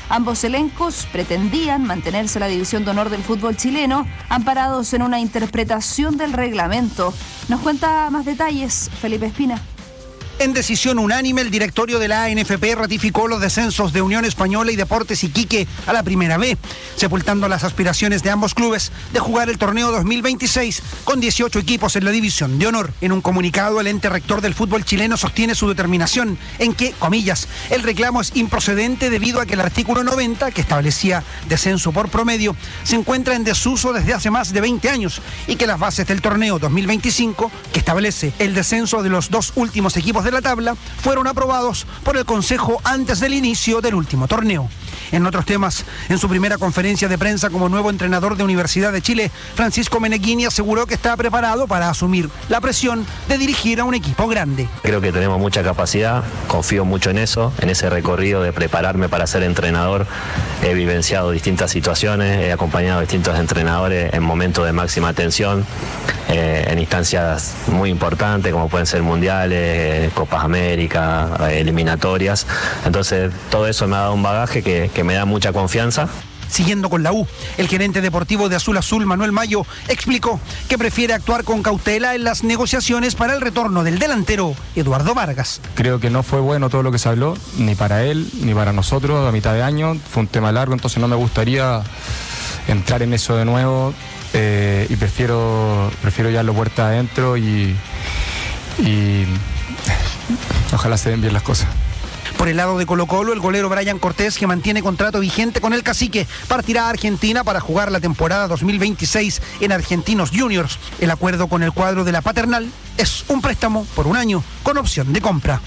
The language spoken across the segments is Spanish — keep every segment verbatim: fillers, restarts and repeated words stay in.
Ambos elencos pretendían mantenerse en la división de honor del fútbol chileno, amparados en una interpretación del reglamento. Nos cuenta más detalles Felipe Espina. En decisión unánime, el directorio de la A N F P ratificó los descensos de Unión Española y Deportes Iquique a la Primera B, sepultando las aspiraciones de ambos clubes de jugar el torneo dos mil veintiséis con dieciocho equipos en la división de honor. En un comunicado, el ente rector del fútbol chileno sostiene su determinación en que, comillas, el reclamo es improcedente debido a que el artículo noventa, que establecía descenso por promedio, se encuentra en desuso desde hace más de veinte años y que las bases del torneo dos mil veinticinco, que establece el descenso de los dos últimos equipos de la tabla, fueron aprobados por el Consejo antes del inicio del último torneo. En otros temas, en su primera conferencia de prensa como nuevo entrenador de Universidad de Chile, Francisco Meneghini aseguró que está preparado para asumir la presión de dirigir a un equipo grande. Creo que tenemos mucha capacidad, confío mucho en eso, en ese recorrido de prepararme para ser entrenador. He vivenciado distintas situaciones, he acompañado a distintos entrenadores en momentos de máxima tensión, eh, en instancias muy importantes como pueden ser mundiales, Copas América, eliminatorias. Entonces todo eso me ha dado un bagaje que, que me da mucha confianza. Siguiendo con la U, el gerente deportivo de Azul Azul, Manuel Mayo, explicó que prefiere actuar con cautela en las negociaciones para el retorno del delantero Eduardo Vargas. Creo que no fue bueno todo lo que se habló, ni para él, ni para nosotros, a mitad de año. Fue un tema largo, entonces no me gustaría entrar en eso de nuevo eh, y prefiero, prefiero ya lo puerta adentro y, y ojalá se den bien las cosas. Por el lado de Colo-Colo, el golero Brian Cortés, que mantiene contrato vigente con el Cacique, partirá a Argentina para jugar la temporada dos mil veintiséis en Argentinos Juniors. El acuerdo con el cuadro de la Paternal es un préstamo por un año con opción de compra.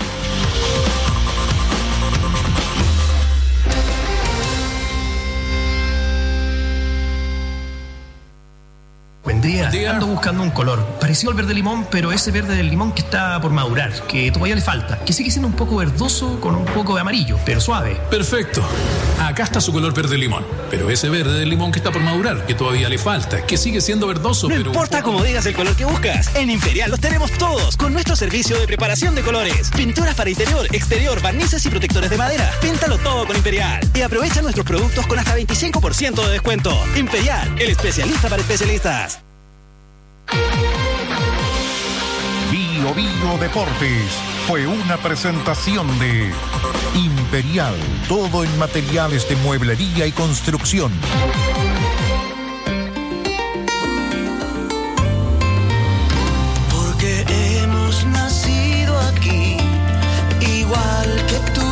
Buen día. Buen día. Ando buscando un color parecido al verde limón, pero ese verde del limón que está por madurar, que todavía le falta, que sigue siendo un poco verdoso con un poco de amarillo, pero suave. Perfecto. Acá está su color verde limón, pero ese verde del limón que está por madurar, que todavía le falta, que sigue siendo verdoso, no pero... No importa cómo digas el color que buscas, en Imperial los tenemos todos, con nuestro servicio de preparación de colores. Pinturas para interior, exterior, barnices y protectores de madera. Píntalo todo con Imperial y aprovecha nuestros productos con hasta veinticinco por ciento de descuento. Imperial, el especialista para especialistas. Bio Bio Deportes fue una presentación de Imperial, todo en materiales de mueblería y construcción. Porque hemos nacido aquí, igual que tú.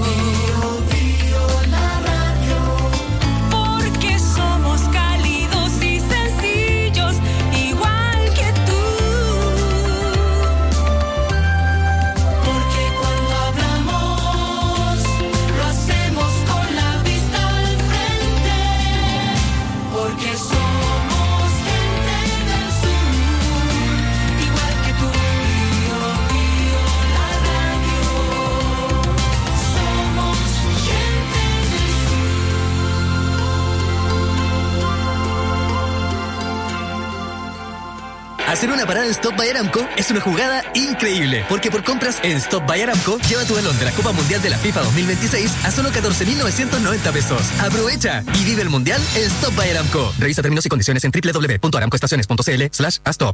Hacer una parada en Stop by Aramco es una jugada increíble, porque por compras en Stop by Aramco, lleva tu balón de la Copa Mundial de la FIFA dos mil veintiséis a solo catorce mil novecientos noventa pesos. Aprovecha y vive el Mundial en Stop by Aramco. Revisa términos y condiciones en doble u doble u doble u punto aramcoestaciones punto c l slash a stop.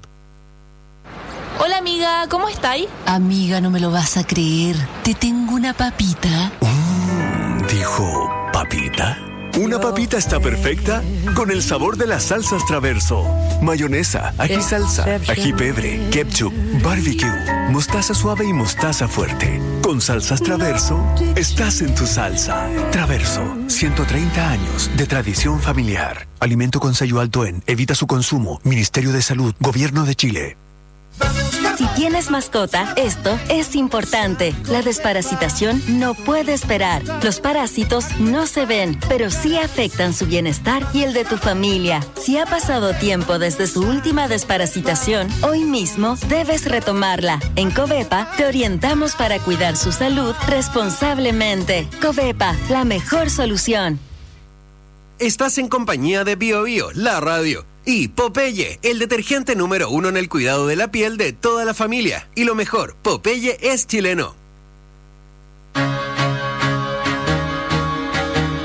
Hola amiga, ¿cómo estáis? Amiga, no me lo vas a creer. Te tengo una papita. Mm, dijo, ¿papita? Una papita está perfecta con el sabor de las salsas Traverso. Mayonesa, ají salsa, ají pebre, ketchup, barbecue, mostaza suave y mostaza fuerte. Con salsas Traverso, estás en tu salsa. Traverso, ciento treinta años de tradición familiar. Alimento con sello alto en, evita su consumo. Ministerio de Salud, Gobierno de Chile. Si tienes mascota, esto es importante. La desparasitación no puede esperar. Los parásitos no se ven, pero sí afectan su bienestar y el de tu familia. Si ha pasado tiempo desde su última desparasitación, hoy mismo debes retomarla. En Covepa te orientamos para cuidar su salud responsablemente. Covepa, la mejor solución. Estás en compañía de Bio Bio, la radio. Y Popeye, el detergente número uno en el cuidado de la piel de toda la familia. Y lo mejor, Popeye es chileno.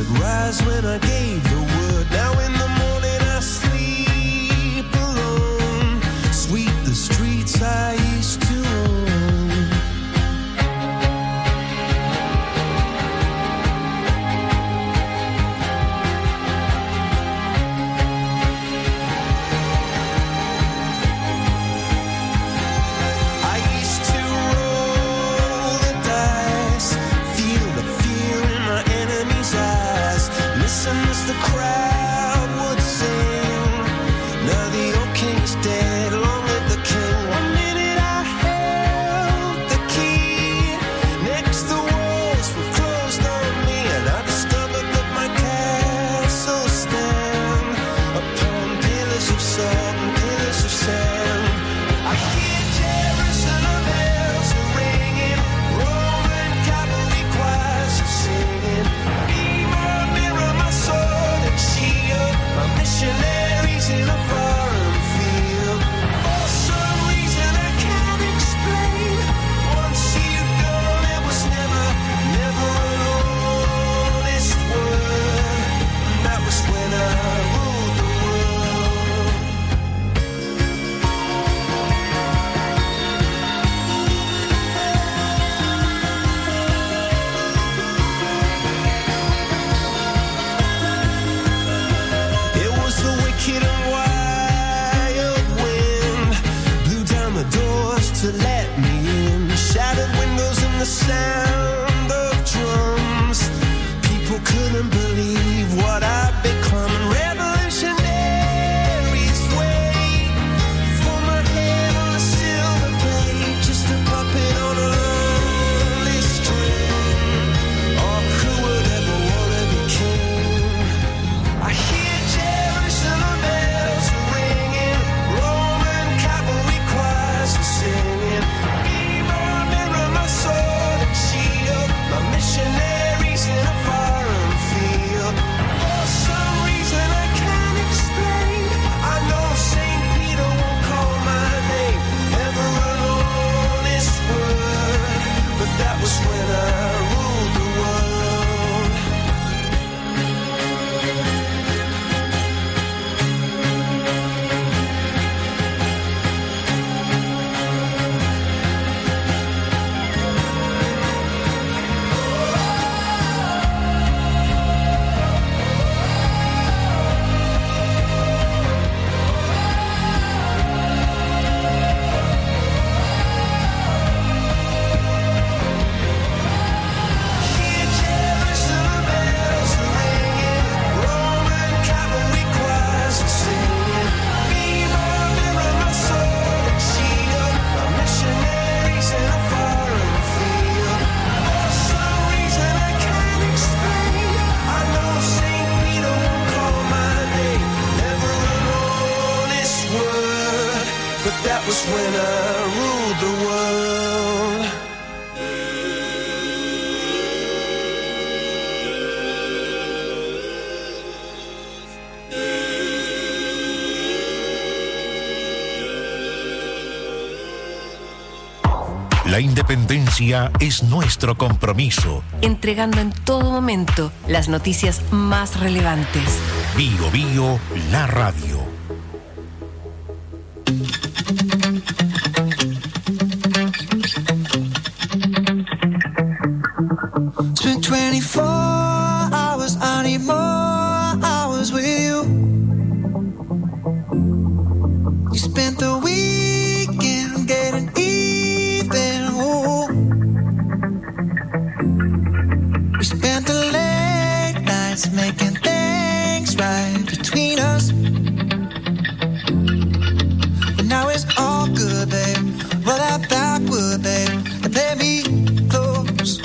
rise when I gave the word. Now in the morning I sleep alone. Sweep the streets I used to own. I used to roll the dice, feel the fear in my enemy's eyes. Listen as the crowd would sing. Now the old king's dead, long live the king. One minute I held the key, next the walls were closed on me, and I discovered that my castle stand upon pillars of salt and pillars of sand. I hear Jerusalem bells are ringing, Roman cavalry choirs are singing. Be my mirror, my sword and shield, my missionaries in a foreign field. For some reason I can't explain, once you've gone it was never, never an honest word. And that was when I ruled the world. It was the wicked and wild wind, blew down the doors to let me in. Shattered windows and the sound of drums. People couldn't believe what I'd become. Revolutionaries wait for my head on a silver plate, just a puppet on a lonely string. Oh, who would ever wanna be king? I hear Jerusalem bells are ringing, Roman cavalry choirs are singing. Be my mirror, my sword and shield, my missionaries in a foreign field. For some reason I can't explain, I know Saint Peter won't call my name, never an honest word. But that was when I ruled the world. Hear Jerusalem bells are ringing, Roman cavalry choirs are singing. Be my mirror, my sword and shield, my missionaries in a foreign field. For some reason I can't explain, I know Saint Peter won't call my name, never an honest word. But that was when I ruled the world. La independencia es nuestro compromiso. Entregando en todo momento las noticias más relevantes. Bio Bio, la radio. Spent twenty-four hours, I need more hours with you. You spent the weekend getting even. Ooh. We spent the late nights making things right between us. But now it's all good, babe. Roll that backward, babe, and play me close.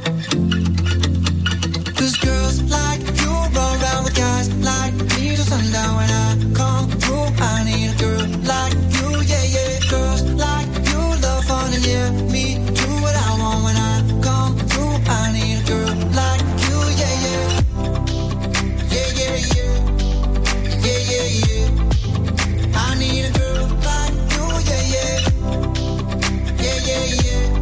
Cause girls like you run around with guys like me till sundown. When I come through, I need a girl like you, yeah, yeah. Girls like you love fun and yeah, me do what I want. When I come through, I need a girl like you, yeah, yeah. Yeah, yeah, yeah. Yeah, yeah, yeah. I need a girl like you, yeah, yeah. Yeah, yeah, yeah.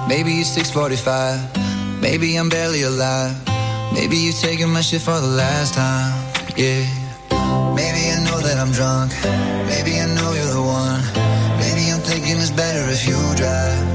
Maybe it's six forty-five. Maybe I'm barely alive. Maybe you're taking my shit for the last time. Yeah. Maybe I know that I'm drunk. Maybe I know you're the one. Maybe I'm thinking it's better if you drive.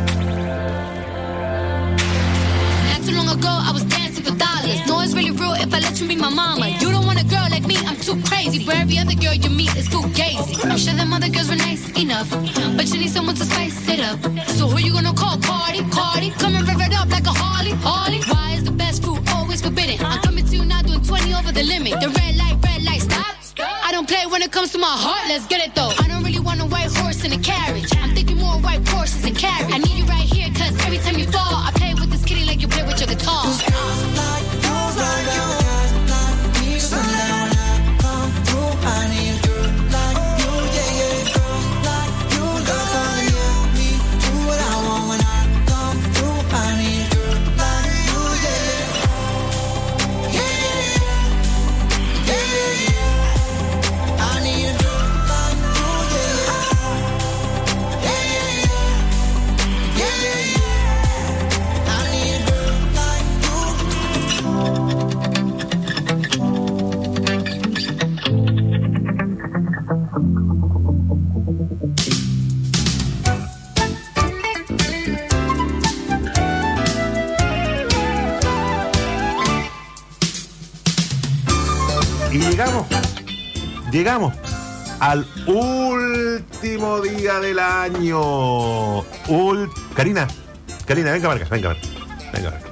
Not too long ago, I was dancing for dollars. No, it's really real if I let you be my mama. You don't want a girl like me, I'm too crazy. Where every other girl you meet is fugazi. I'm sure them other girls were nice enough, but you need someone to spice it up. So who you gonna call? Cardi, Cardi. Come and rev it up like a Harley, Harley. Why is the best food always forbidden? I'm coming to you now doing twenty over the limit. The red light, red light, stop. I don't play when it comes to my heart, let's get it though. I don't really want a white horse in a carriage. I'm thinking more white horses and carriage. I need you right here, cause every time you fall, I play with this kitty like you play with your guitar. Girls like you, girls like me, so now when I come through, I need a girl like you, yeah, yeah. Girls like you, love how to let me do what I want when I come through. I need a girl like you, yeah, yeah. Yeah, yeah, yeah. Yeah, yeah, yeah. I need a girl like you, yeah, yeah. Yeah, yeah, yeah. Yeah, yeah, yeah. I need a girl like Y llegamos, llegamos al último día del año. Ul- Karina, Karina, venga Marca, venga Marca, venga Marca.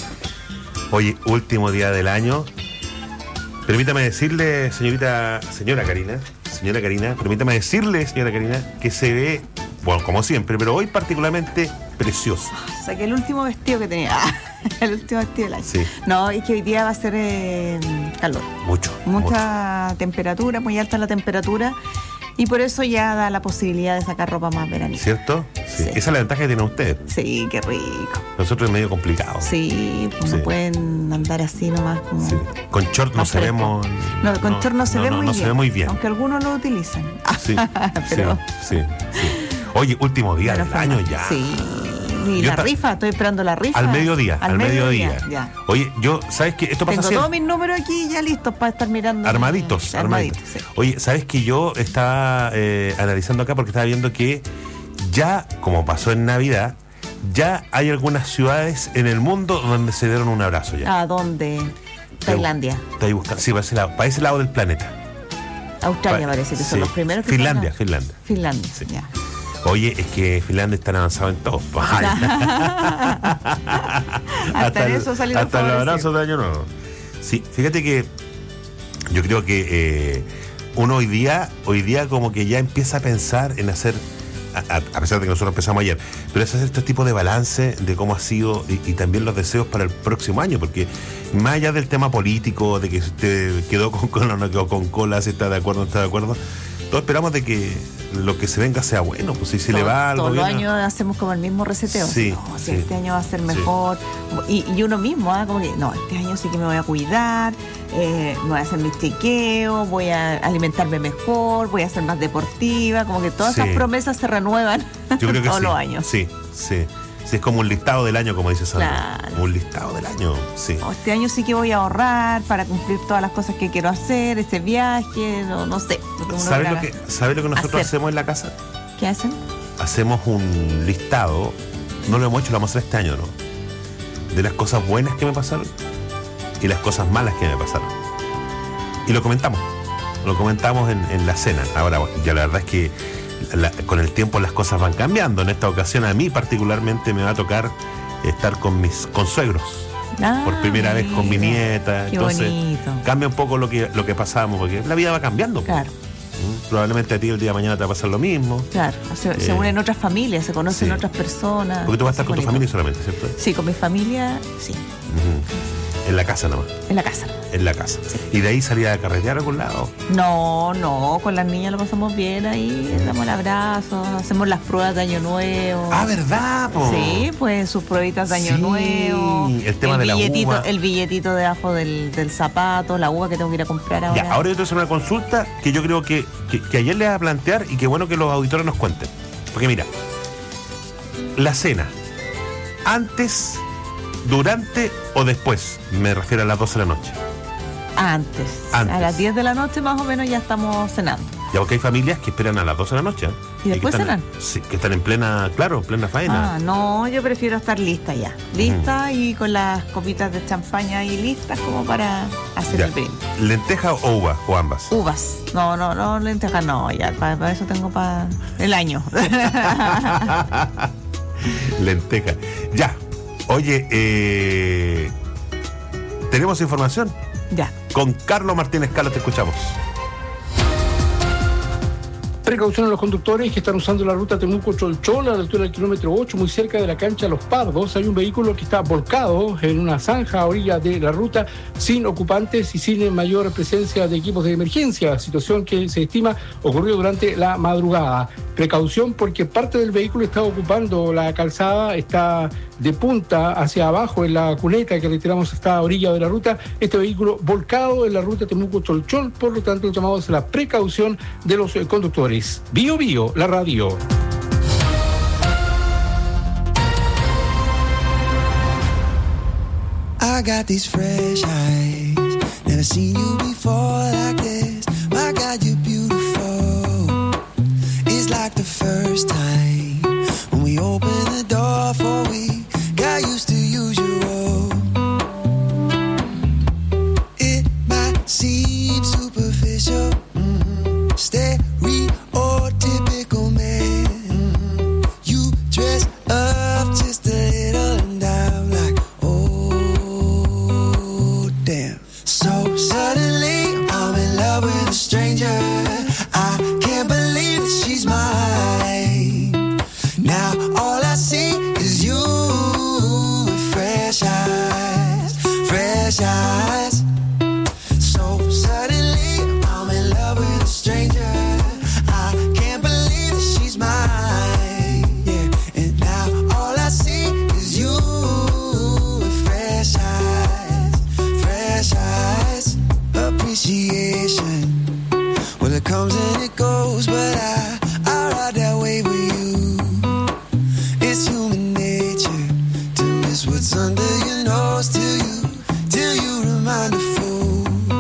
Oye, último día del año. Permítame decirle, señorita, señora Karina, señora Karina, permítame decirle, señora Karina, que se ve, bueno, como siempre, pero hoy particularmente preciosa. Saqué el último vestido que tenía. El último vestido del año. Sí. No, es que hoy día va a ser eh, calor. Mucho. Mucha mucho. temperatura, muy alta la temperatura. Y por eso ya da la posibilidad de sacar ropa más veraniega. ¿Cierto? Sí. Sí. Esa es la ventaja que tiene usted. Sí, qué rico. Nosotros es medio complicado. Sí, pues sí. No pueden andar así nomás como... Sí. Con short no se vemos... No, con no, short no se no, ve no, muy no bien. se ve muy bien. Aunque algunos lo utilizan. Sí, Pero... sí, sí, sí. Oye, último día del año ya. Sí. Y yo la ta- rifa, estoy esperando la rifa. Al mediodía, al, al mediodía. mediodía. Ya. Oye, yo, ¿sabes qué? Esto pasa Tengo siempre. todos mis números aquí ya listos para estar mirando. Armaditos, mi... armaditos. armaditos sí. Oye, ¿sabes que yo estaba eh, analizando acá porque estaba viendo que ya, como pasó en Navidad, ya hay algunas ciudades en el mundo donde se dieron un abrazo ya? ¿A dónde? Tailandia. Estoy buscando, sí, para ese lado, para ese lado del planeta. Australia pa- parece que sí. son los primeros que Finlandia, están... Finlandia. Finlandia, sí. ya. Oye, es que Finlandia está avanzado en todo. hasta, hasta en eso salió hasta el abrazo de año nuevo. Sí, fíjate que yo creo que eh, uno hoy día, hoy día como que ya empieza a pensar en hacer, a, a pesar de que nosotros empezamos ayer, pero es hacer este tipo de balance de cómo ha sido y, y también los deseos para el próximo año, porque más allá del tema político, de que si usted quedó con cola o no quedó con cola, si está de acuerdo o no está de acuerdo, todos esperamos de que lo que se venga sea bueno, pues si se todo, le va al todos gobierno. los años hacemos como el mismo reseteo. Sí, no, si sí. este año va a ser mejor. Sí. Y, y uno mismo, ¿eh? Como que, no, este año sí que me voy a cuidar, eh, me voy a hacer mis chequeos, voy a alimentarme mejor, voy a ser más deportiva, como que todas Sí. esas promesas se renuevan Yo creo que todos sí. los años. Sí, sí. Sí, es como un listado del año, como dice Sandra. Claro. Como un listado del año, sí. No, este año sí que voy a ahorrar para cumplir todas las cosas que quiero hacer, ese viaje, no, no sé. Lo que uno ¿Sabes lo quiera que, ¿sabes lo que nosotros hacer. hacemos en la casa? ¿Qué hacen? Hacemos un listado, no lo hemos hecho, lo vamos a hacer este año, ¿no? De las cosas buenas que me pasaron y las cosas malas que me pasaron. Y lo comentamos, lo comentamos en, en la cena. Ahora, ya la verdad es que la, con el tiempo las cosas van cambiando. En esta ocasión a mí particularmente me va a tocar estar con mis consuegros. Ah, por primera mira, vez con mi nieta. Qué Entonces bonito. cambia un poco lo que, lo que pasamos, porque la vida va cambiando. Claro. ¿Mm? Probablemente a ti el día de mañana te va a pasar lo mismo. Claro, se, Eh, se unen otras familias, se conocen sí. otras personas. Porque tú vas a estar con tu Bonito. familia solamente, ¿cierto? Sí, con mi familia, sí, Ujú. En la casa nomás. en la casa. En la casa. ¿Y de ahí salir a carretear a algún lado? No, no, con las niñas lo pasamos bien ahí, damos el abrazo, hacemos las pruebas de Año Nuevo. Ah, ¿verdad, po? Sí, pues sus pruebitas de Año Sí, Nuevo. el tema de la billetito, uva. El billetito debajo del, del zapato, la uva que tengo que ir a comprar ahora. Ya, ahora yo te voy a hacer una consulta que yo creo que, que, que ayer le voy a plantear y que bueno que los auditores nos cuenten. Porque mira, la cena, ¿Antes, durante o después? Me refiero a las doce de la noche. Antes. Antes. A las diez de la noche más o menos ya estamos cenando. Ya porque hay familias que esperan a las doce de la noche. ¿eh? ¿Y después que están, cenan? Sí, que están en plena, claro, plena faena. Ah, no, yo prefiero estar lista ya. Lista uh-huh. y con las copitas de champaña ahí listas como para hacer ya. el brindis. ¿Lenteja o uva? ¿O ambas? Uvas. No, no, no, lentejas no, ya, para, para eso tengo para el año. Lenteja. Ya. Oye, eh, ¿tenemos información? Ya. Con Carlos Martínez Cala te escuchamos. Precaución a los conductores que están usando la ruta Temuco-Cholchol a la altura del kilómetro ocho, muy cerca de la cancha Los Pardos. Hay un vehículo que está volcado en una zanja a orilla de la ruta, sin ocupantes y sin mayor presencia de equipos de emergencia, situación que se estima ocurrió durante la madrugada. Precaución porque parte del vehículo está ocupando la calzada, está de punta hacia abajo en la cuneta que retiramos a esta orilla de la ruta. Este vehículo volcado en la ruta Temuco-Cholchol, por lo tanto llamamos a la precaución de los eh, conductores. Bio Bio, la radio. I got these fresh eyes, never seen you before like this. My God, you're beautiful. It's like the first time when we opened the door for we got used to usual. It might seem superficial, mm-hmm. stereotypical man. Mm-hmm. You dress up just a little and I'm like, oh damn. So suddenly I'm in love with a stranger. I can't believe that she's mine. Now all I see is you with fresh eyes, fresh eyes. So suddenly I'm in love with a stranger. I can't believe that she's mine. Yeah, and now all I see is you with fresh eyes, fresh eyes. Appreciation, well it comes and it goes, but I I ride that way with you. It's human nature to miss what's under your nose till you, till you remind a fool.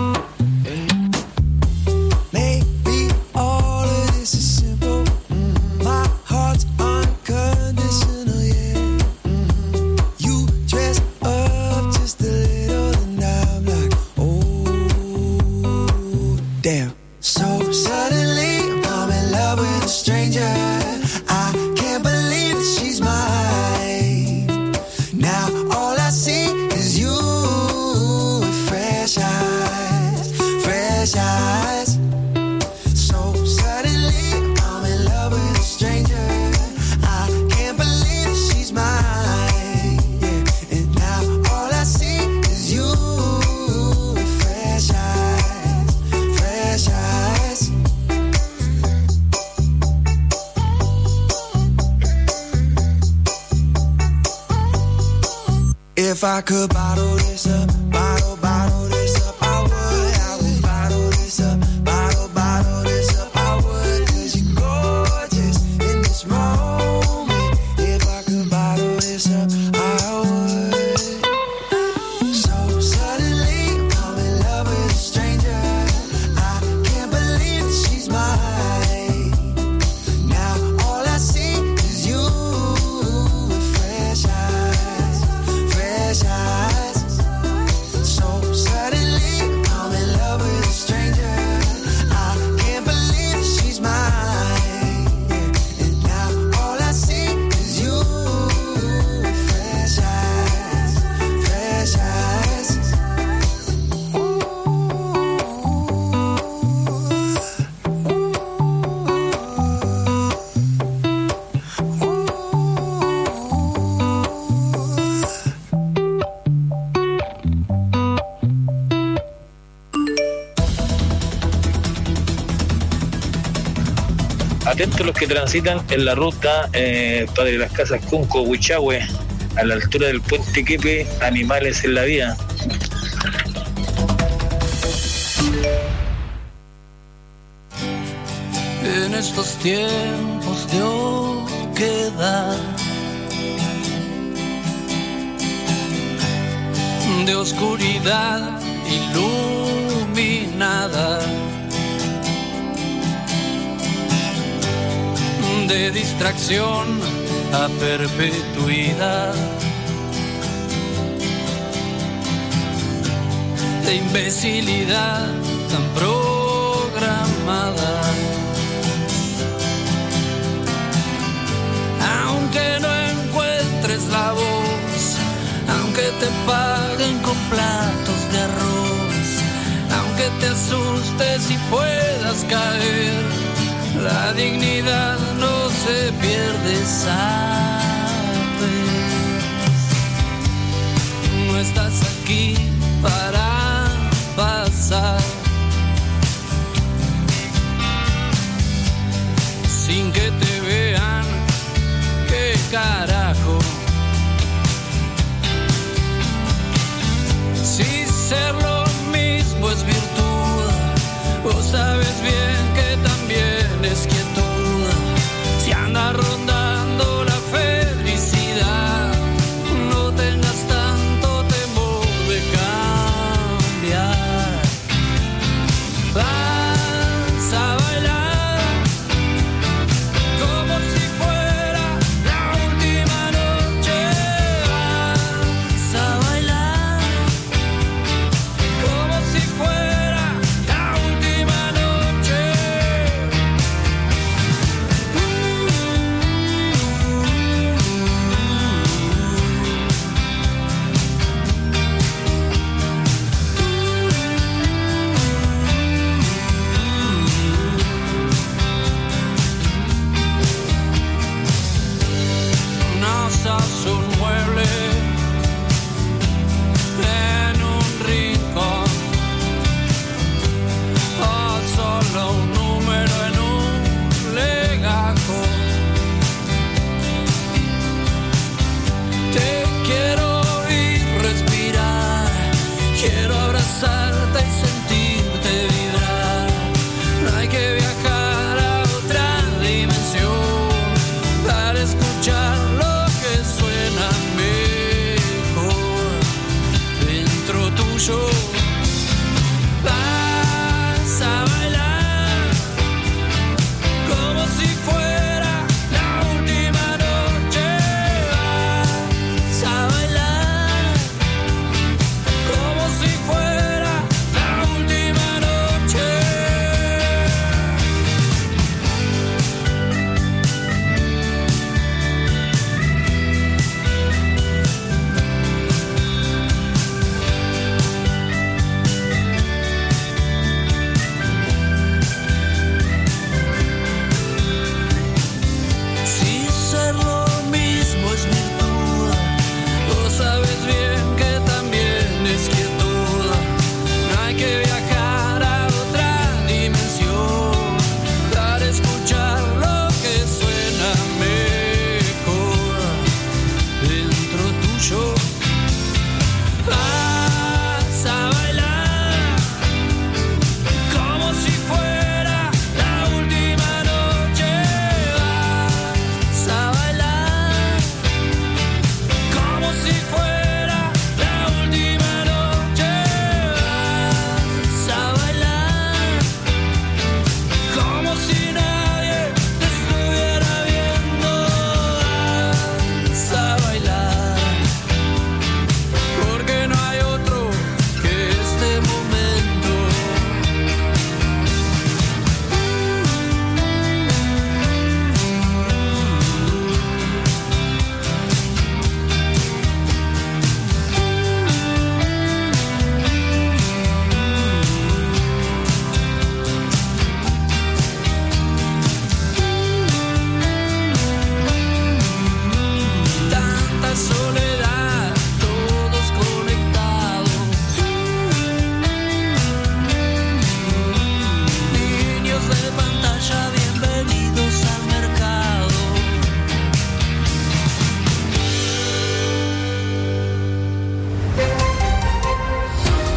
Maybe all of this is simple. Mm-hmm. My heart's unconditional, yeah. Mm-hmm. You dress up just a little and I'm like, oh, damn. So suddenly I'm in love with a stranger. I can't believe that she's mine. Now all I see is you with fresh eyes, fresh eyes. So suddenly I'm in love with a stranger. I can't believe that she's mine. Yeah, and now all I see is you with fresh eyes, fresh eyes. If I could bottle this up, bottle, bottle this up, I would, I would bottle this up, bottle, bottle this up, I would, 'cause you're gorgeous in this moment. If I could bottle this up, I would. So suddenly I'm in love with a stranger. I can't believe that she's mine. Now all I see is you with fresh eyes, fresh eyes. So suddenly I'm in love with a stranger. I can't believe that she's mine. Yeah, and now all I see is you with fresh eyes, fresh eyes. Atentos los que transitan en la ruta eh, Padre Las Casas Cunco, Huichahue, a la altura del puente Quepe, animales en la vía. En estos tiempos de oquedad de oscuridad iluminada, de distracción a perpetuidad, de imbecilidad tan programada. Aunque no encuentres la voz, aunque te paguen con platos de arroz, aunque te asustes y puedas caer, la dignidad no se pierde, sabes. No estás aquí para pasar sin que te vean. ¿Qué carajo? Si ser lo mismo es virtud, vos sabes bien que también es quietud. Si anda rondando la felicidad, no tengas tanto temor de cambiar. Vas a bailar como si fuera la última noche. Vas a bailar como si fuera la última noche. No sos un mueble en un rincón, o solo un número en un legajo. Te quiero oír respirar, quiero abrazarte y sentirte vibrar. No hay que viajar a otra dimensión para escuchar lo que suena mejor dentro tuyo. Vas a bailar como si fuera la última noche. Vas a bailar como si fuera la última noche. Si ser lo mismo es virtud, vos sabes bien que también es quietud. No hay que viajar a otra dimensión para escuchar lo que suena mejor dentro tuyo. Vas a bailar como si fuera la última noche. Vas a bailar como si fuera la última noche. Vas a bailar como si nadie te estuviera viendo. Vas a bailar porque no hay otro que este momento. Tanta soledad, todos conectados. Niños de pantalla, bienvenidos al mercado.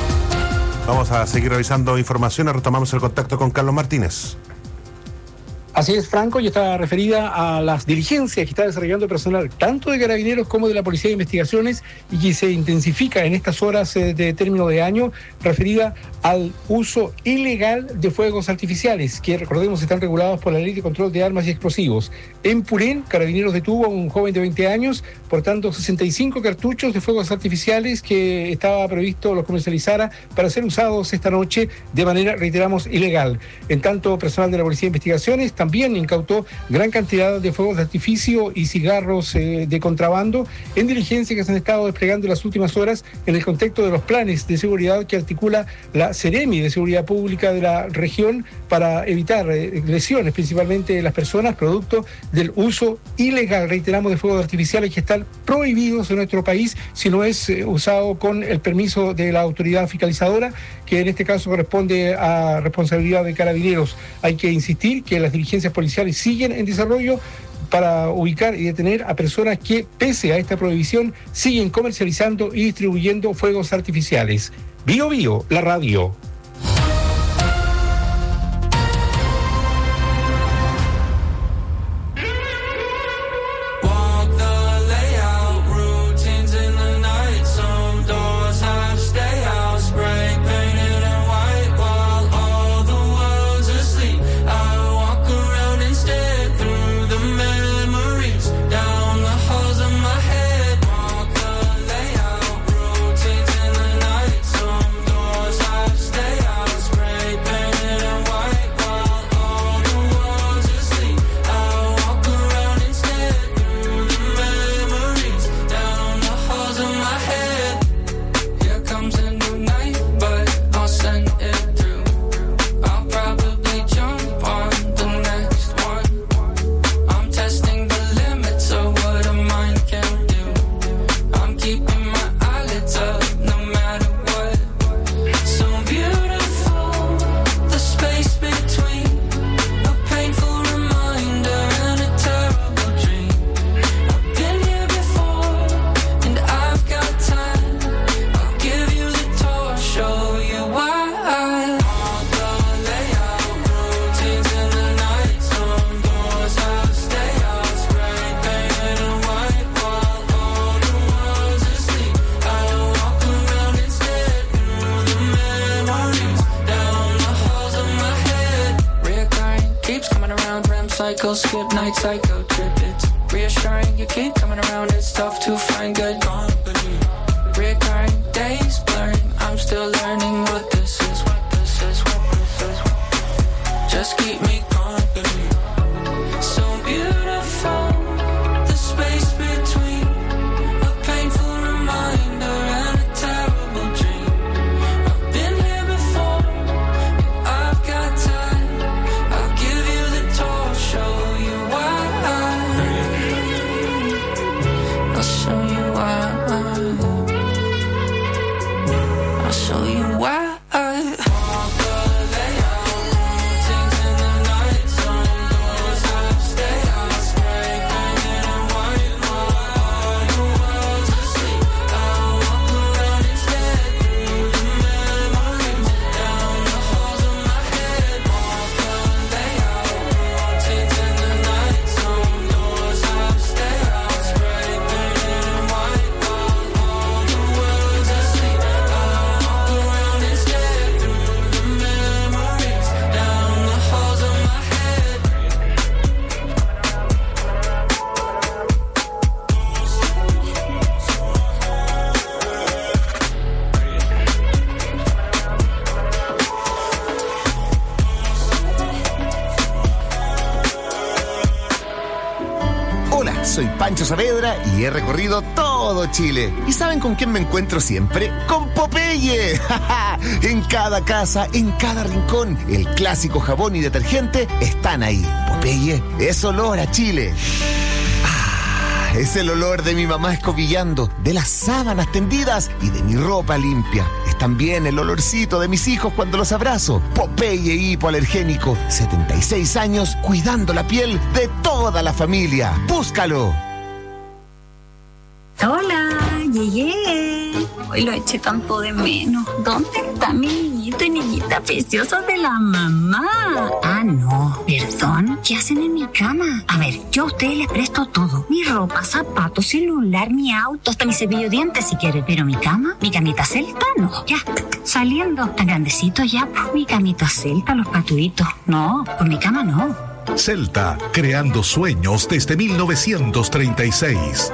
Vamos a seguir revisando informaciones. Retomamos el contacto con Carlos Martínez. Así es, Franco, y está referida a las diligencias que está desarrollando el personal tanto de Carabineros como de la Policía de Investigaciones y que se intensifica en estas horas eh, de término de año, referida al uso ilegal de fuegos artificiales, que recordemos están regulados por la Ley de Control de Armas y Explosivos. En Purén, Carabineros detuvo a un joven de veinte años, portando sesenta y cinco cartuchos de fuegos artificiales que estaba previsto los comercializara para ser usados esta noche de manera, reiteramos, ilegal. En tanto, personal de la Policía de Investigaciones también incautó gran cantidad de fuegos de artificio y cigarros eh, de contrabando en diligencias que se han estado desplegando en las últimas horas en el contexto de los planes de seguridad que articula la Seremi de Seguridad Pública de la región para evitar eh, lesiones, principalmente de las personas, producto del uso ilegal, reiteramos, de fuegos artificiales que están prohibidos en nuestro país si no es eh, usado con el permiso de la autoridad fiscalizadora, que en este caso corresponde a responsabilidad de Carabineros. Hay que insistir que las diligencias policiales siguen en desarrollo para ubicar y detener a personas que, pese a esta prohibición, siguen comercializando y distribuyendo fuegos artificiales. Bio Bio, la radio. Psycho skip night, psycho trip. It's reassuring you keep coming around. It's tough to find good company. Recurring days blurring. I'm still learning what this is. What this is. What this is. Just keep me company. So beautiful, the space between a painful reminder and a terrible dream. I've been here before. I've got time. I'll give you the tour, show you why. I'll show you why. I'll show you why. Soy Pancho Saavedra y he recorrido todo Chile. ¿Y saben con quién me encuentro siempre? ¡Con Popeye! En cada casa, en cada rincón, el clásico jabón y detergente están ahí. Popeye es olor a Chile. Ah, es el olor de mi mamá escobillando, de las sábanas tendidas y de mi ropa limpia. Es también el olorcito de mis hijos cuando los abrazo. Popeye hipoalergénico, setenta y seis años cuidando la piel de toda la familia. ¡Búscalo! Hola, llegué. Hoy lo eché tanto de menos. ¿Dónde está mi niñito y niñita preciosa de la mamá? Ah, no. ¿Perdón? ¿Qué hacen en mi cama? A ver, yo a ustedes les presto todo. Mi ropa, zapatos, celular, mi auto, hasta mi cepillo de dientes si quieren. Pero mi cama, mi camita celta, no. Ya, saliendo. Tan grandecito ya, pues mi camita celta, los patuitos. No, con mi cama no. Celta, creando sueños desde mil novecientos treinta y seis.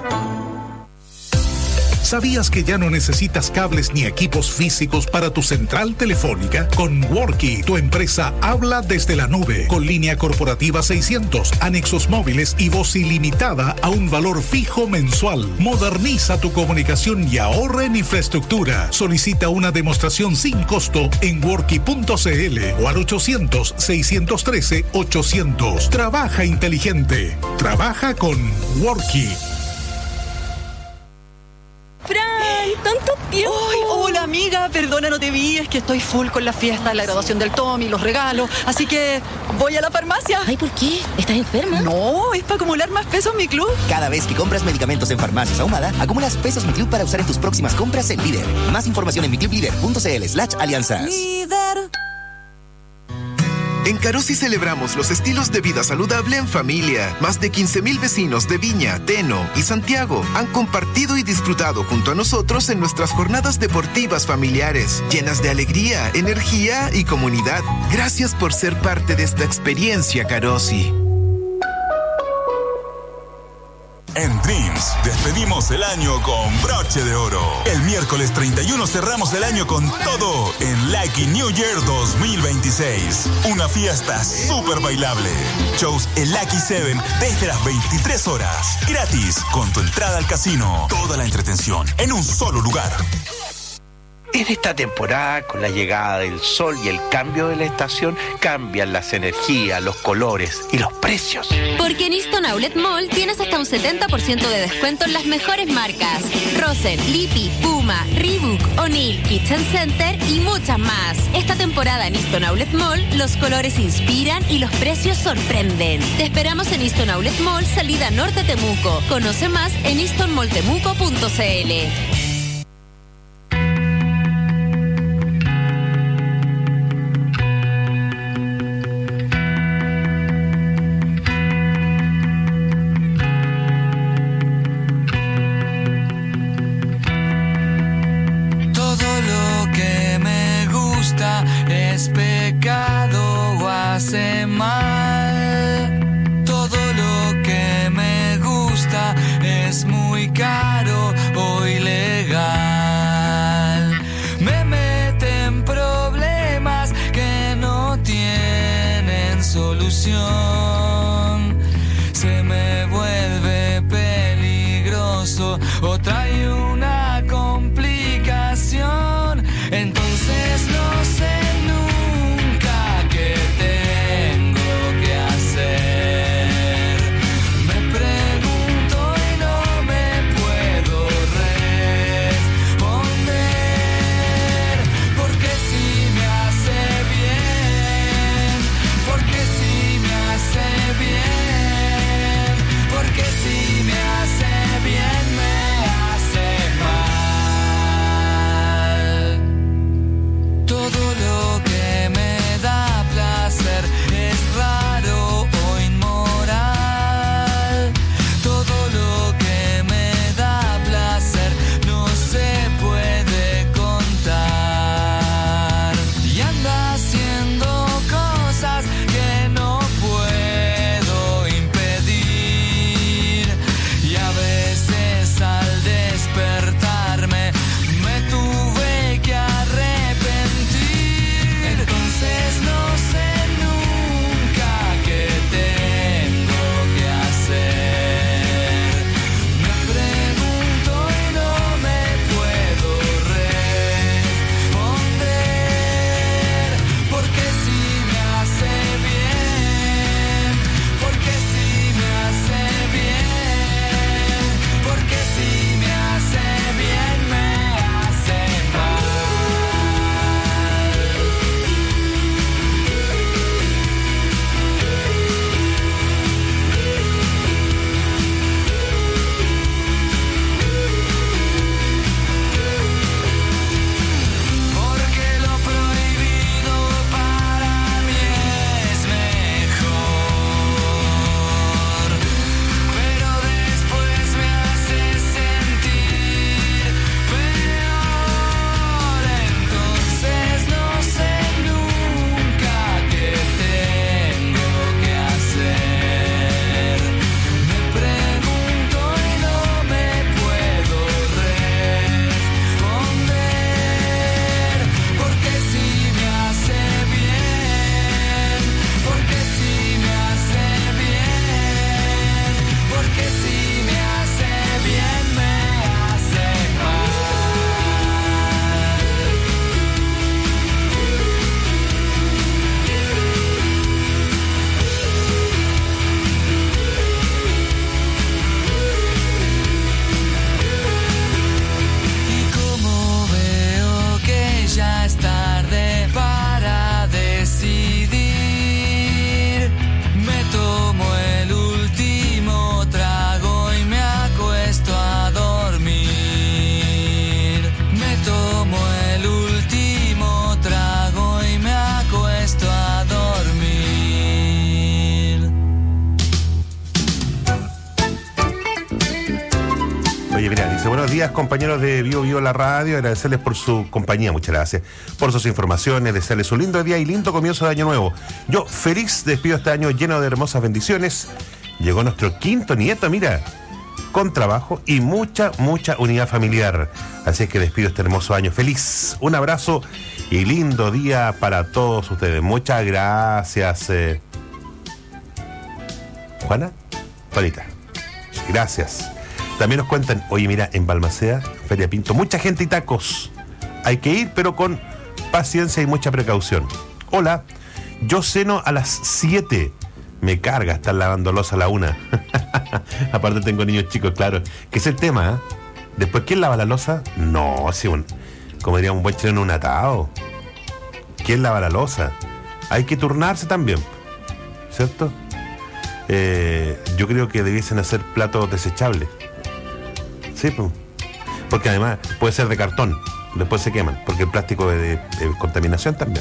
¿Sabías que ya no necesitas cables ni equipos físicos para tu central telefónica? Con Worky, tu empresa habla desde la nube, con línea corporativa seiscientos, anexos móviles y voz ilimitada a un valor fijo mensual. Moderniza tu comunicación y ahorra en infraestructura. Solicita una demostración sin costo en worky punto cl o al ochocientos, seiscientos trece, ochocientos. Trabaja inteligente. Trabaja con Worky. ¡Fran! ¡Tanto tiempo! ¡Ay, hola amiga! Perdona, no te vi, es que estoy full con la fiesta, la graduación del Tommy, los regalos, así que voy a la farmacia. Ay, ¿por qué? ¿Estás enferma? No, es para acumular más pesos en mi club. Cada vez que compras medicamentos en Farmacias Ahumada, acumulas pesos Mi Club para usar en tus próximas compras en Líder. Más información en miclublíder punto cl slash alianzas. Líder. En Carosi celebramos los estilos de vida saludable en familia. Más de quince mil vecinos de Viña, Teno y Santiago han compartido y disfrutado junto a nosotros en nuestras jornadas deportivas familiares, llenas de alegría, energía y comunidad. Gracias por ser parte de esta experiencia, Carosi. En Dreams, despedimos el año con broche de oro. El miércoles treinta y uno cerramos el año con todo en Lucky New Year dos mil veintiséis. Una fiesta súper bailable. Shows en Lucky Seven desde las veintitrés horas. Gratis, con tu entrada al casino. Toda la entretención en un solo lugar. En esta temporada, con la llegada del sol y el cambio de la estación, cambian las energías, los colores y los precios. Porque en Easton Outlet Mall tienes hasta un setenta por ciento de descuento en las mejores marcas. Rosen, Lippy, Puma, Reebok, O'Neill, Kitchen Center y muchas más. Esta temporada en Easton Outlet Mall, los colores inspiran y los precios sorprenden. Te esperamos en Easton Outlet Mall, salida norte Temuco. Conoce más en easton mall temuco punto cl. Es pecado o hace mal. Todo lo que me gusta es muy caro o ilegal. Me mete en problemas que no tienen solución. Se me vuelve peligroso o trae una complicación. Entonces no sé nunca qué tengo que hacer. Me pregunto y no me puedo responder. Porque si me hace bien, porque si me hace bien, porque si me hace bien, me Oye, mira, dice, buenos días, compañeros de Bio Bio la radio, agradecerles por su compañía, muchas gracias, por sus informaciones, desearles un lindo día y lindo comienzo de año nuevo. Yo, feliz, despido este año lleno de hermosas bendiciones. Llegó nuestro quinto nieto, mira, con trabajo y mucha, mucha unidad familiar. Así es que despido este hermoso año feliz. Un abrazo y lindo día para todos ustedes. Muchas gracias. Eh. ¿Juana? Juanita. Gracias. También nos cuentan, oye, mira, en Balmaceda, Feria Pinto, mucha gente y tacos. Hay que ir, pero con paciencia y mucha precaución. Hola, yo ceno a las siete. Me carga estar lavando loza a la una. Aparte tengo niños chicos, claro. Que es el tema, ¿eh? Después, ¿quién lava la loza? No, sí, un, como diría un buen chileno, un atado. ¿Quién lava la loza? Hay que turnarse también, ¿cierto? Eh, yo creo que debiesen hacer platos desechables. Sí, pues. Porque además puede ser de cartón, después se queman, porque el plástico es de, de contaminación también.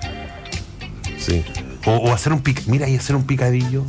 Sí. O, o hacer un pic, mira, y hacer un picadillo.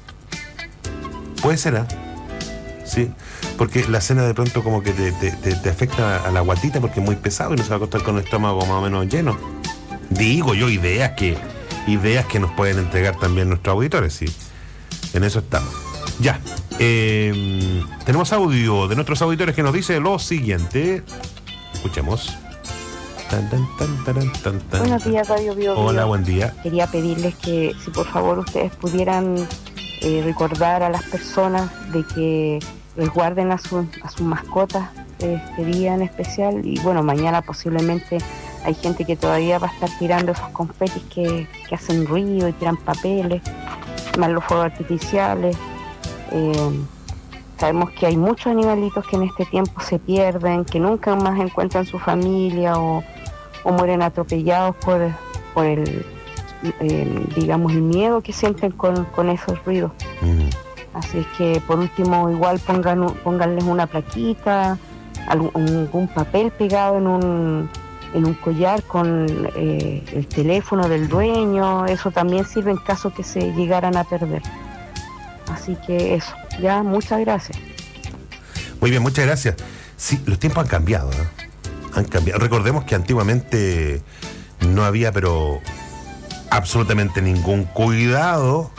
Puede ser, ¿ah? ¿eh? Sí. Porque la cena de pronto como que te, te, te, te afecta a la guatita porque es muy pesado y no se va a acostar con el estómago más o menos lleno. Digo yo, ideas que, ideas que nos pueden entregar también nuestros auditores, sí. En eso estamos. Ya. Eh, tenemos audio de nuestros auditores que nos dice lo siguiente. Escuchemos. Tan, tan, tan, tan, tan, tan. Buenos días, Radio Bio Bio. Hola, buen día. Quería pedirles que, si por favor ustedes pudieran eh, recordar a las personas de que resguarden a, su, a sus mascotas este día en especial. Y bueno, mañana posiblemente hay gente que todavía va a estar tirando esos confetis que, que hacen ruido y tiran papeles, más los fuegos artificiales. Eh, sabemos que hay muchos animalitos que en este tiempo se pierden, que nunca más encuentran su familia o, o mueren atropellados por, por el, eh, digamos, el miedo que sienten con, con esos ruidos. Mm. Así es que por último igual pongan, pónganles una plaquita, algún, algún papel pegado en un, en un collar con eh, el teléfono del dueño. Eso también sirve en caso que se llegaran a perder. Así que eso, ya, muchas gracias. Muy bien, muchas gracias. Sí, los tiempos han cambiado, ¿eh? Han cambiado. Recordemos que antiguamente no había, pero absolutamente ningún cuidado,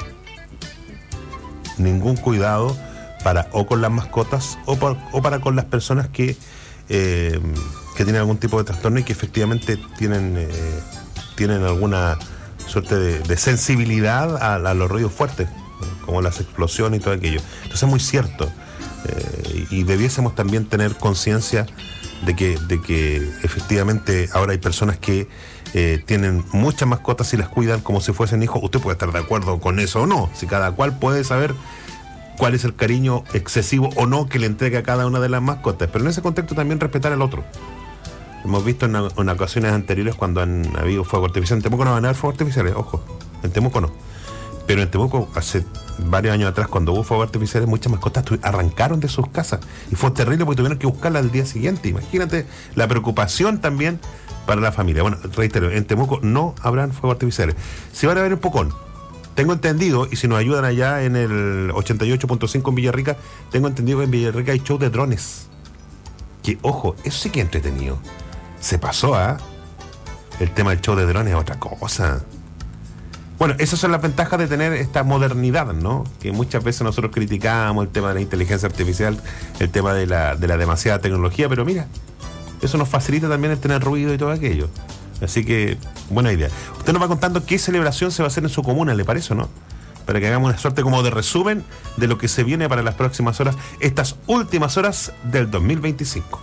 ningún cuidado para o con las mascotas o, por, o para con las personas que, eh, que tienen algún tipo de trastorno y que efectivamente tienen, eh, tienen alguna suerte de, de sensibilidad a, a los ruidos fuertes, como las explosiones y todo aquello. Entonces es muy cierto. Eh, y debiésemos también tener conciencia de que, de que efectivamente ahora hay personas que eh, tienen muchas mascotas y las cuidan como si fuesen hijos. Usted puede estar de acuerdo con eso o no. Si cada cual puede saber cuál es el cariño excesivo o no que le entrega a cada una de las mascotas. Pero en ese contexto también respetar al otro. Hemos visto en, en ocasiones anteriores cuando han habido fuegos artificiales. En Temuco no van a haber fuegos artificiales, ojo. En Temuco no. Pero en Temuco, hace varios años atrás, cuando hubo fuegos artificiales, muchas mascotas arrancaron de sus casas. Y fue terrible porque tuvieron que buscarla al día siguiente. Imagínate la preocupación también para la familia. Bueno, reitero, en Temuco no habrán fuegos artificiales. Si van a haber en Pocón, tengo entendido, y si nos ayudan allá en el ochenta y ocho punto cinco en Villarrica, tengo entendido que en Villarrica hay show de drones. Que, ojo, eso sí que es entretenido. Se pasó a... ¿eh? El tema del show de drones es otra cosa. Bueno, esas son las ventajas de tener esta modernidad, ¿no? Que muchas veces nosotros criticamos el tema de la inteligencia artificial, el tema de la, de la demasiada tecnología, pero mira, eso nos facilita también el tener ruido y todo aquello. Así que, buena idea. Usted nos va contando qué celebración se va a hacer en su comuna, ¿le parece o no? Para que hagamos una suerte como de resumen de lo que se viene para las próximas horas, estas últimas horas del dos mil veinticinco.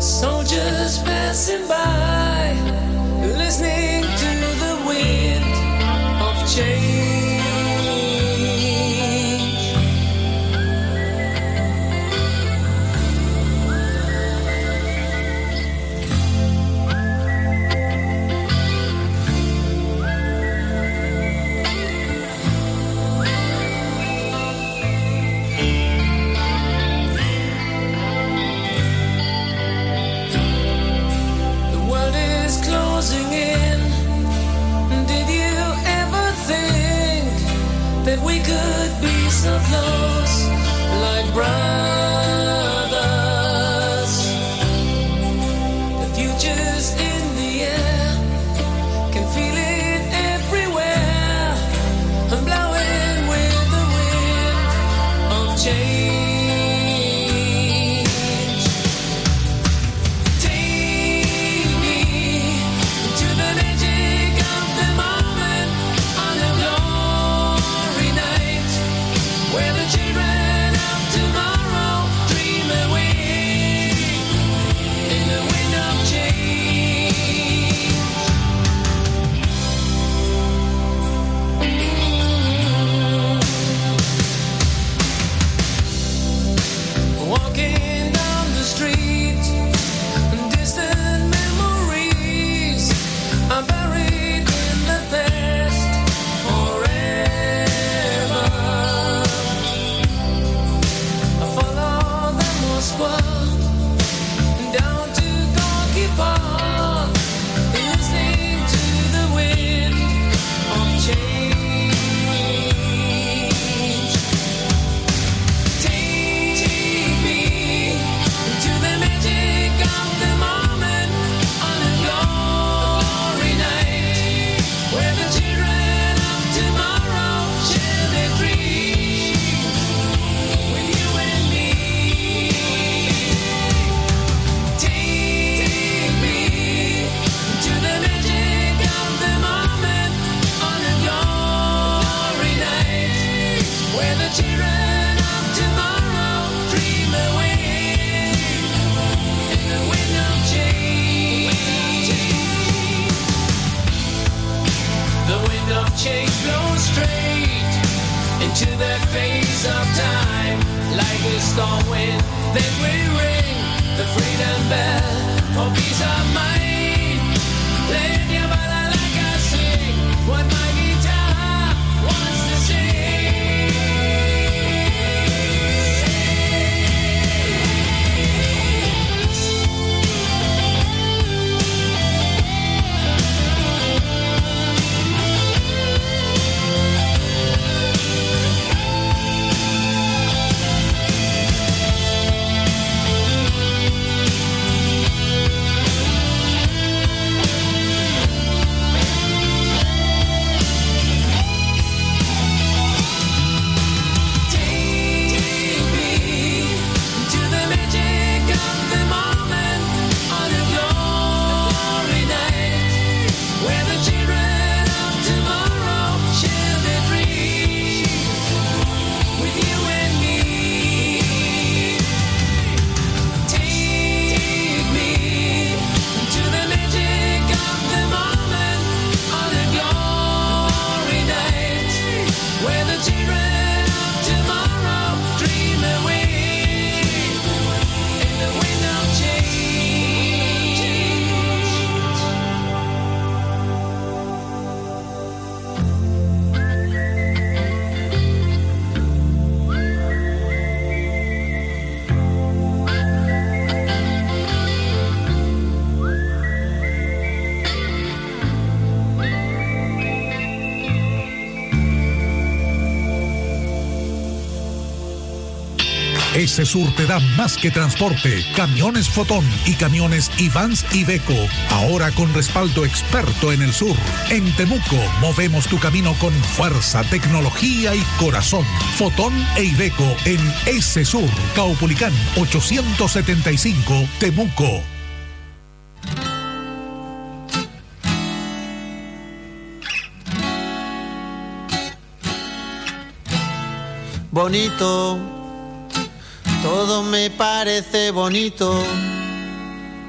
Soldiers passing by, listening to the wind of change. Closing in. Did you ever think that we could be so close, like brothers? The future's in the air, can feel it everywhere. I'm blowing with the wind of change. Change blows straight into the face of time, like a storm wind. Then we ring the freedom bell for peace of mind. Play your ballad like I sing what my guitar wants to sing. Esesur te da más que transporte, camiones Fotón y camiones Ivans Iveco, ahora con respaldo experto en el sur. En Temuco movemos tu camino con fuerza, tecnología y corazón. Fotón e Iveco en Esesur, Caupolicán ochocientos setenta y cinco, Temuco. Bonito, todo me parece bonito.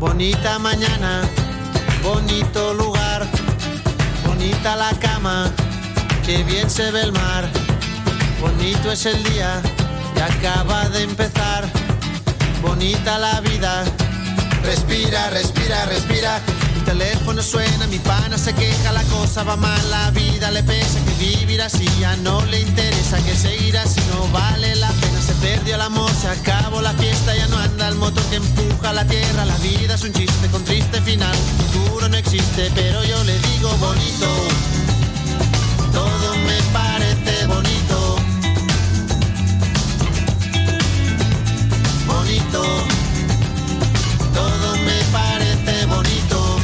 Bonita mañana, bonito lugar, bonita la cama, que bien se ve el mar. Bonito es el día que acaba de empezar. Bonita la vida. Respira, respira, respira. Mi teléfono suena, mi pana se queja, la cosa va mal, la vida le pesa, que vivir así ya no le interesa, que seguir así no vale la pena. Se perdió el amor, se acabó la fiesta, ya no anda el motor que empuja la tierra. La vida es un chiste con triste final, futuro no existe, pero yo le digo bonito. Todo me parece bonito. Bonito. Todo me parece bonito.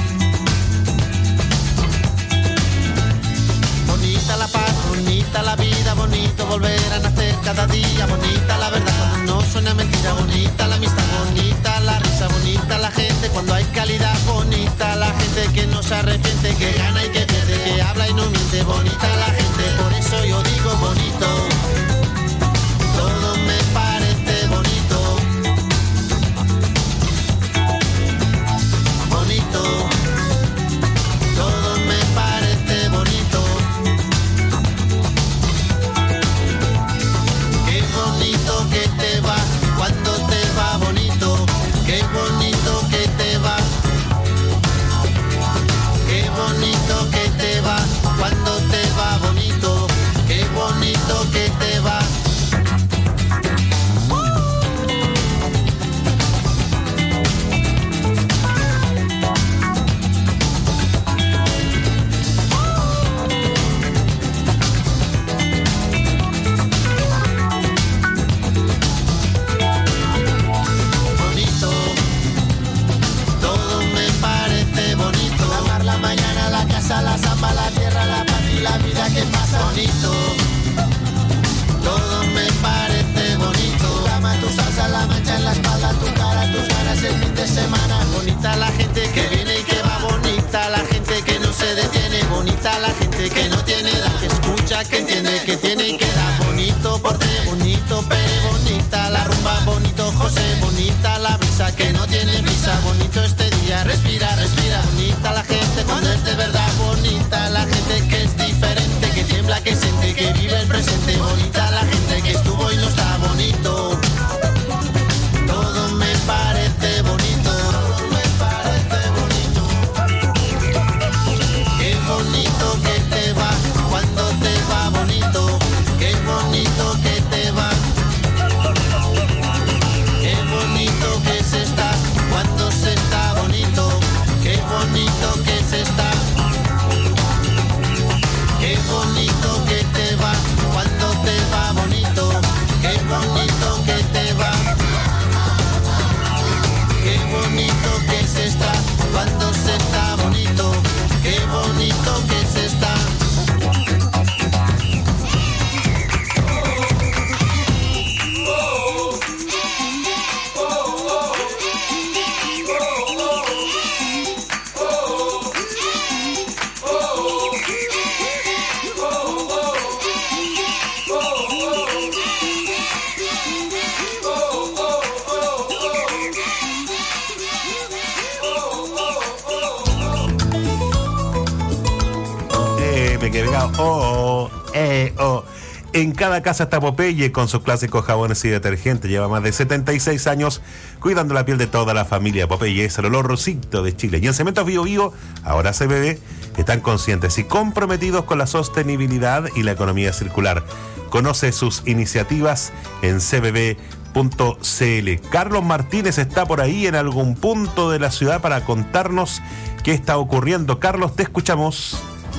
Bonita la paz, bonita la vida, bonito volver a nacer cada día. Bonita la verdad cuando no suena mentira. Bonita la amistad, bonita la risa, bonita la gente cuando hay calidad. Bonita la gente que no se arrepiente, que gana y que pierde, que habla y no miente. Bonita la gente, por eso yo digo bonito. Todo me parece bonito. Bonito, todo me parece bonito. Qué bonito que te va cuando te va bonito. Qué bonito que te va. Qué bonito que te va cuando te va bonito. Qué bonito que te va. La samba, la tierra, la paz y la vida que pasa bonito. Todo me parece bonito. Tu cama, tu salsa, la mancha en la espalda, tu cara, tus ganas el fin de semana. Bonita la gente que viene y que va, bonita la gente que no se detiene, bonita la gente que no tiene edad, que escucha, que entiende, que tiene y que da. Bonito porte, bonito Pere, bonita la rumba, bonito José, bonita la brisa que no tiene brisa, bonito este día, respira, respira. Bonita la gente cuando es de verdad, bonita la gente que es diferente, que tiembla, que siente, que vive el presente. Bonita la gente que estuvo y no está bonito. Todo me parece bonito. Todo me parece bonito. Qué bonito que te va cuando te va bonito. Qué bonito que te va. Qué bonito que se está cuando se está bonito. Qué bonito que se está. Qué bonito que te va cuando te va bonito. Qué bonito que te va. Qué bonito que se está cuando se está bonito. Qué bonito que se está. Que venga, oh, oh, eh, oh. En cada casa está Popeye con sus clásicos jabones y detergentes. Lleva más de setenta y seis años cuidando la piel de toda la familia. Popeye es el olorcito de Chile. Y en Cementos Bio Bio, ahora C B B, están conscientes y comprometidos con la sostenibilidad y la economía circular. Conoce sus iniciativas en c b b punto c l. Carlos Martínez está por ahí en algún punto de la ciudad para contarnos qué está ocurriendo. Carlos, te escuchamos.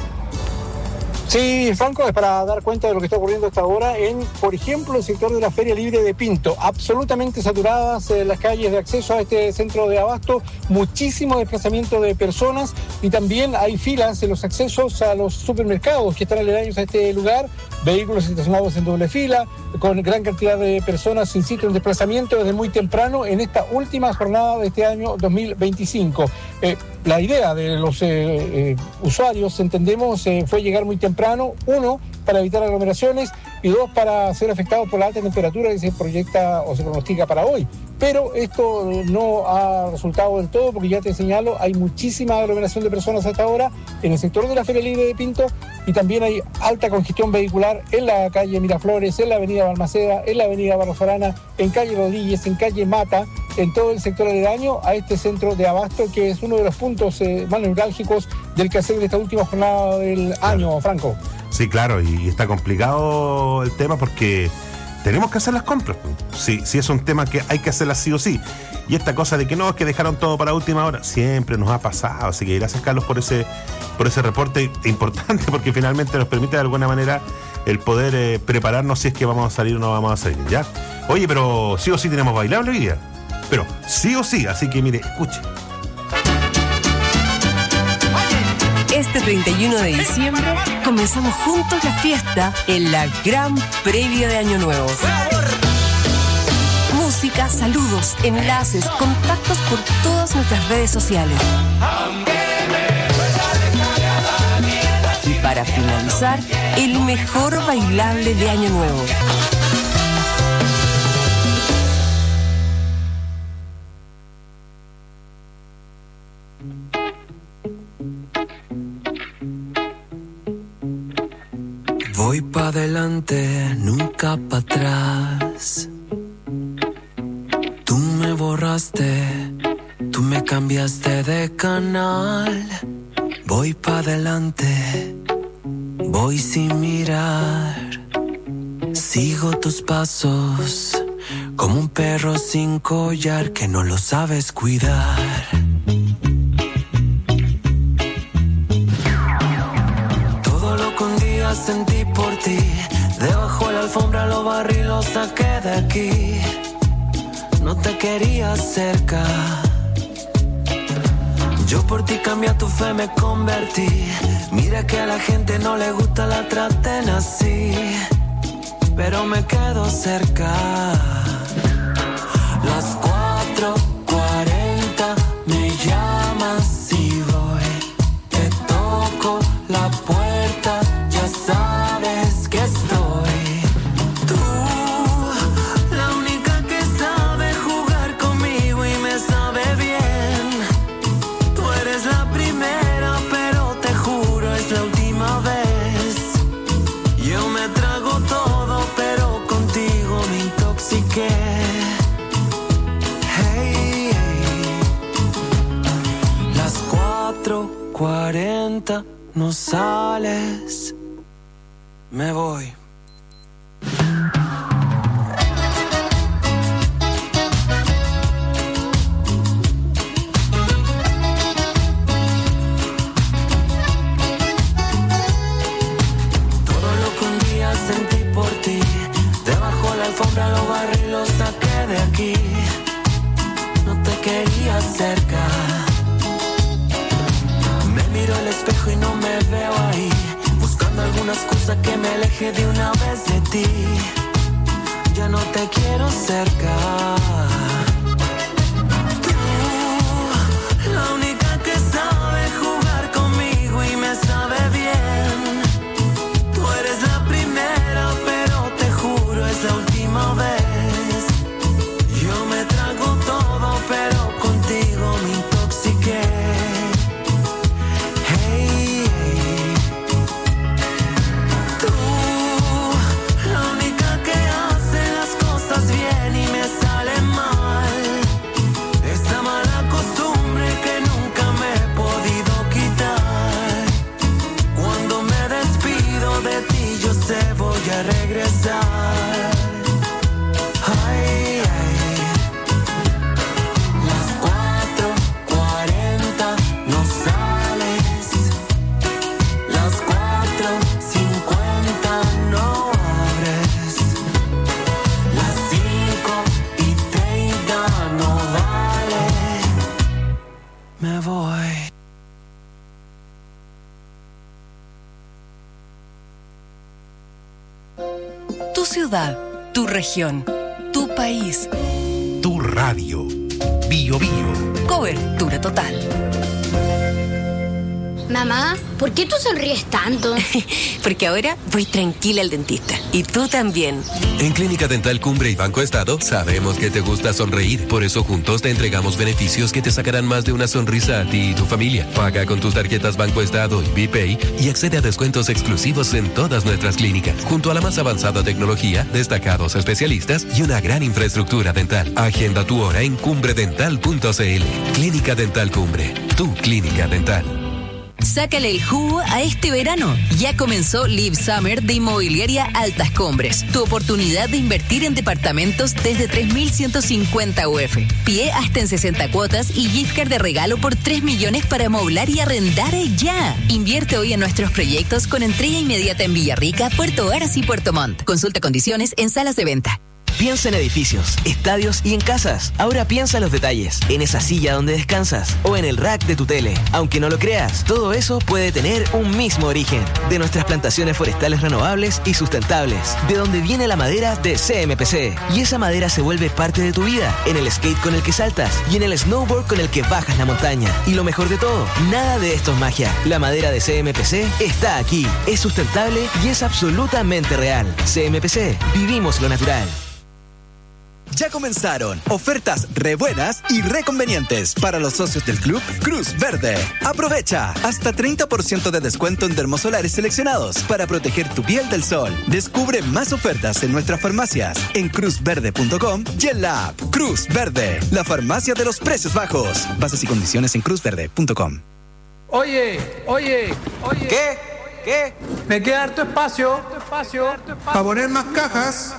Sí, Franco, es para dar cuenta de lo que está ocurriendo hasta ahora en, por ejemplo, el sector de la Feria Libre de Pinto. Absolutamente saturadas eh, las calles de acceso a este centro de abasto, muchísimo desplazamiento de personas y también hay filas en los accesos a los supermercados que están aledaños a este lugar, vehículos estacionados en doble fila, con gran cantidad de personas, insisto, en desplazamiento desde muy temprano en esta última jornada de este año dos mil veinticinco. Eh, la idea de los eh, eh, usuarios, entendemos, eh, fue llegar muy temprano, uno, para evitar aglomeraciones, y dos para ser afectados por la alta temperatura que se proyecta o se pronostica para hoy. Pero esto no ha resultado del todo, porque ya te señalo, hay muchísima aglomeración de personas hasta ahora en el sector de la Feria Libre de Pinto, y también hay alta congestión vehicular en la calle Miraflores, en la avenida Balmaceda, en la avenida Barros Arana, en calle Rodríguez, en calle Mata, en todo el sector aledaño a este centro de abasto, que es uno de los puntos eh, más neurálgicos del quehacer de esta última jornada del año, Franco. Sí, claro, y está complicado el tema porque tenemos que hacer las compras. Sí, sí, es un tema que hay que hacerlas sí o sí. Y esta cosa de que no, es que dejaron todo para última hora, siempre nos ha pasado. Así que gracias, Carlos, por ese, por ese reporte importante, porque finalmente nos permite de alguna manera el poder eh, prepararnos si es que vamos a salir o no vamos a salir, ¿ya? Oye, pero sí o sí tenemos bailable hoy día. Pero sí o sí, así que mire, escuche. Este treinta y uno de diciembre comenzamos juntos la fiesta en la gran previa de Año Nuevo. Música, saludos, enlaces, contactos por todas nuestras redes sociales. Y para finalizar, el mejor bailable de Año Nuevo. Voy pa' adelante, nunca pa' atrás. Tú me borraste, tú me cambiaste de canal. Voy pa' adelante, voy sin mirar. Sigo tus pasos, como un perro sin collar que no lo sabes cuidar. Sentí por ti, debajo de la alfombra lo barrí, lo saqué de aquí. No te quería cerca, yo por ti cambié a tu fe, me convertí. Mira que a la gente no le gusta la traten así, pero me quedo cerca. Las cuatro cuarenta me llamas y voy, te toco la puerta. Sabes que estoy, tú, la única que sabe jugar conmigo y me sabe bien. Tú eres la primera, pero te juro es la última vez. Yo me trago todo, pero contigo me intoxiqué. Hey, hey. Las cuatro cuarenta no sales. Me voy. Todo lo que un día sentí por ti, debajo de la alfombra lo barrí, lo saqué de aquí. No te quería cerca, me miro al espejo y no me veo ahí, buscando alguna excusa que me aleje de una vez de ti. Ya no te quiero cerca. Tú, la única que sabe jugar conmigo y me sabe bien. Tú eres la primera, pero te juro es la última vez. Yo me trago todo, pero contigo me intoxiqué. Regresar. Ay, ay. Las cuatro cuarenta no sales. Las cuatro cincuenta no abres. Las cinco y treinta no vale. Me voy. Tu ciudad, tu región, tu país. Tu radio. Bio Bio. Cobertura total. Mamá, ¿por qué tú sonríes tanto? Porque ahora voy tranquila al dentista. Y tú también. En Clínica Dental Cumbre y Banco Estado sabemos que te gusta sonreír. Por eso juntos te entregamos beneficios que te sacarán más de una sonrisa a ti y tu familia. Paga con tus tarjetas Banco Estado y BPay y accede a descuentos exclusivos en todas nuestras clínicas. Junto a la más avanzada tecnología, destacados especialistas y una gran infraestructura dental. Agenda tu hora en cumbre dental punto c l. Clínica Dental Cumbre. Tu clínica dental. Sácale el jugo a este verano. Ya comenzó Live Summer de Inmobiliaria Altas Cumbres. Tu oportunidad de invertir en departamentos desde tres mil ciento cincuenta U F. Pie hasta en sesenta cuotas y gift card de regalo por tres millones para amoblar y arrendar ya. Invierte hoy en nuestros proyectos con entrega inmediata en Villarrica, Puerto Varas y Puerto Montt. Consulta condiciones en salas de venta. Piensa en edificios, estadios y en casas. Ahora piensa en los detalles, en esa silla donde descansas o en el rack de tu tele. Aunque no lo creas, todo eso puede tener un mismo origen. De nuestras plantaciones forestales renovables y sustentables. De donde viene la madera de C M P C. Y esa madera se vuelve parte de tu vida. En el skate con el que saltas y en el snowboard con el que bajas la montaña. Y lo mejor de todo, nada de esto es magia. La madera de C M P C está aquí. Es sustentable y es absolutamente real. C M P C, vivimos lo natural. Ya comenzaron ofertas re buenas y re convenientes para los socios del club Cruz Verde. Aprovecha hasta treinta por ciento de descuento en dermosolares seleccionados para proteger tu piel del sol. Descubre más ofertas en nuestras farmacias en cruz verde punto com y en la app Cruz Verde, la farmacia de los precios bajos. Bases y condiciones en cruz verde punto com. Oye, oye, oye. ¿Qué? ¿Qué? Me queda harto espacio, espacio, para poner más cajas.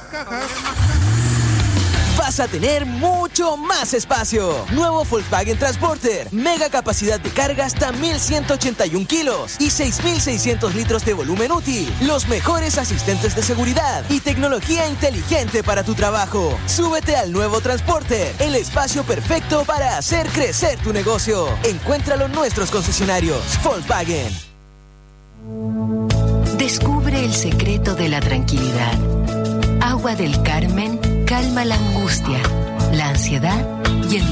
Vas a tener mucho más espacio. Nuevo Volkswagen Transporter. Mega capacidad de carga hasta mil ciento ochenta y un kilos y seis mil seiscientos litros de volumen útil. Los mejores asistentes de seguridad y tecnología inteligente para tu trabajo. Súbete al nuevo Transporter, el espacio perfecto para hacer crecer tu negocio. Encuéntralo en nuestros concesionarios. Volkswagen. Descubre el secreto de la tranquilidad. Agua del Carmen calma la angustia, la ansiedad y el